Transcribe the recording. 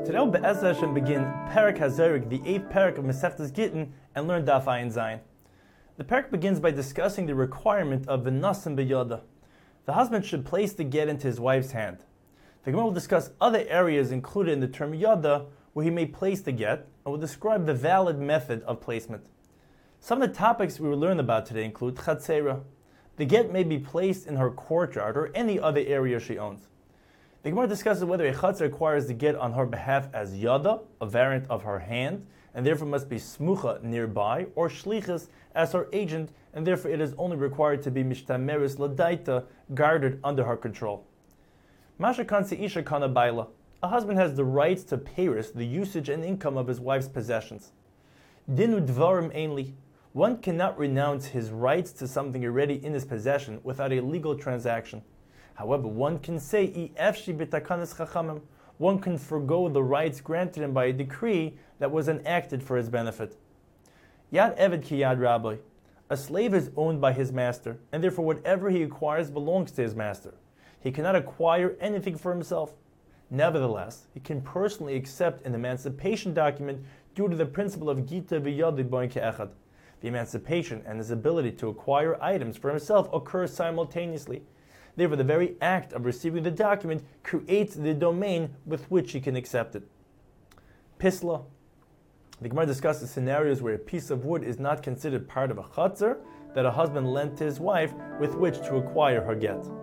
Today we'll Be'ez Hashem begin Perek HaZorik, the 8th Perek of Masechtas Gittin, and learn Daf Ayin Zayin. The Perek begins by discussing the requirement of V'nasim B'Yada. The husband should place the get into his wife's hand. The Gemara will discuss other areas included in the term Yada where he may place the get, and will describe the valid method of placement. Some of the topics we will learn about today include Chatzera. The get may be placed in her courtyard or any other area she owns. The Gemara discusses whether a chatzar acquires the get on her behalf as yada, a variant of her hand, and therefore must be smucha nearby, or shlichus as her agent, and therefore it is only required to be mishtameris ladaita, guarded under her control. Masha kansi isha kana baila. A husband has the rights to peiros, the usage and income of his wife's possessions. Dinu dvarim ainli. One cannot renounce his rights to something already in his possession without a legal transaction. However, one can say, one can forgo the rights granted him by a decree that was enacted for his benefit. Yad Eved ki Yad Rabbi. A slave is owned by his master, and therefore whatever he acquires belongs to his master. He cannot acquire anything for himself. Nevertheless, he can personally accept an emancipation document due to the principle of Gita v'Yadi Boin Ke'echad. The emancipation and his ability to acquire items for himself occur simultaneously. Therefore, the very act of receiving the document creates the domain with which he can accept it. Pisla. The Gemara discusses scenarios where a piece of wood is not considered part of a chatzar that a husband lent to his wife with which to acquire her get.